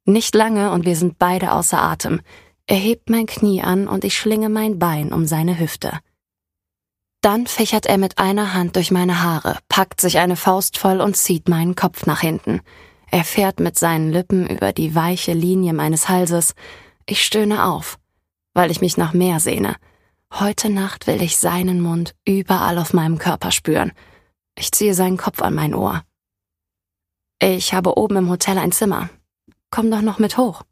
Nicht lange und wir sind beide außer Atem. Er hebt mein Knie an und ich schlinge mein Bein um seine Hüfte. Dann fächert er mit einer Hand durch meine Haare, packt sich eine Faust voll und zieht meinen Kopf nach hinten. Er fährt mit seinen Lippen über die weiche Linie meines Halses. Ich stöhne auf, weil ich mich nach mehr sehne. Heute Nacht will ich seinen Mund überall auf meinem Körper spüren. Ich ziehe seinen Kopf an mein Ohr. Ich habe oben im Hotel ein Zimmer. Komm doch noch mit hoch.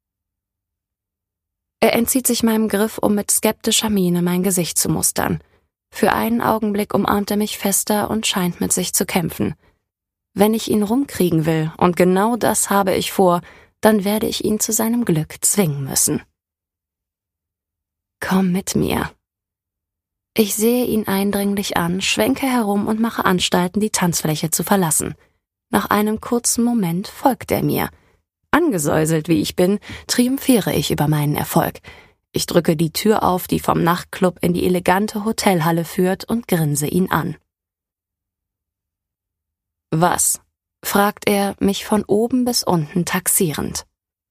Er entzieht sich meinem Griff, um mit skeptischer Miene mein Gesicht zu mustern. Für einen Augenblick umarmt er mich fester und scheint mit sich zu kämpfen. Wenn ich ihn rumkriegen will, und genau das habe ich vor, dann werde ich ihn zu seinem Glück zwingen müssen. Komm mit mir. Ich sehe ihn eindringlich an, schwenke herum und mache Anstalten, die Tanzfläche zu verlassen. Nach einem kurzen Moment folgt er mir. Angesäuselt wie ich bin, triumphiere ich über meinen Erfolg. Ich drücke die Tür auf, die vom Nachtclub in die elegante Hotelhalle führt, und grinse ihn an. Was? Fragt er, mich von oben bis unten taxierend.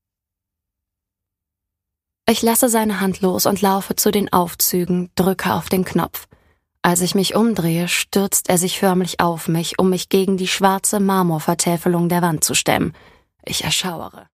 Ich lasse seine Hand los und laufe zu den Aufzügen, drücke auf den Knopf. Als ich mich umdrehe, stürzt er sich förmlich auf mich, um mich gegen die schwarze Marmorvertäfelung der Wand zu stemmen. Ich erschauere.